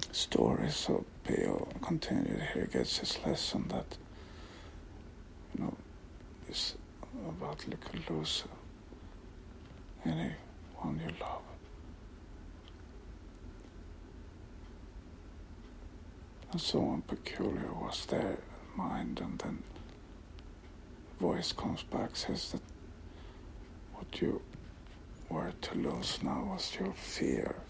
story. So Pio continued. Here gets his lesson that, is about little lose anyone you love. And someone peculiar was there in mind, and then the voice comes back, says that what you were to lose now was your fear.